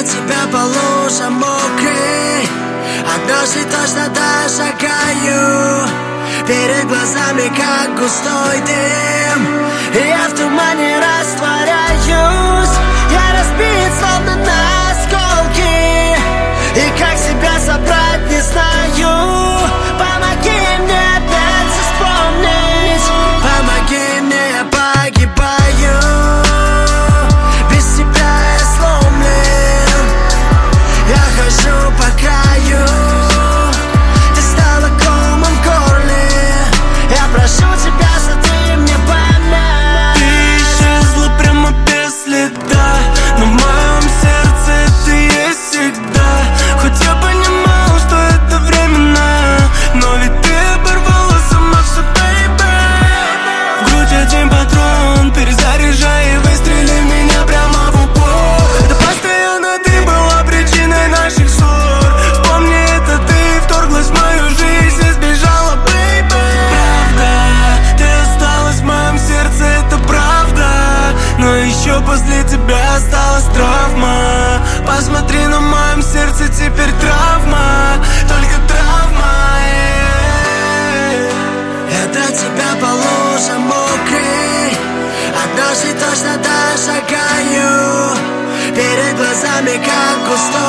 тебя по лужам мокрый, однажды точно дошагаю. Перед глазами как густой дым, и я в тумане растворяюсь. Я разбит словно на осколки, и как себя собрать не знаю. Помоги мне опять вспомнить, помоги мне, я погибаю. Без тебя я сломлен, я хожу по краю. Ты стала комом в горле, я прошу тебя, сотри мне память. Ты исчезла прямо без следа, но в моем сердце ты есть всегда. Хоть я понимал, что это временно, но ведь ты оборвала сама все, бэйбэ. В грудь один патрон, перезаряжай и выстрели в меня прямо в упор. Это постоянно ты была причиной наших ссор. Вспомни это, ты вторглась в мою жизнь и сбежала, бэйбэ. Правда, ты осталась в моем сердце, это правда, но еще после тебя осталась травма. Посмотри, на моем сердце теперь травма, только травма. Я до тебя по лужам мокрый, однажды точно дошагаю. Перед глазами как густой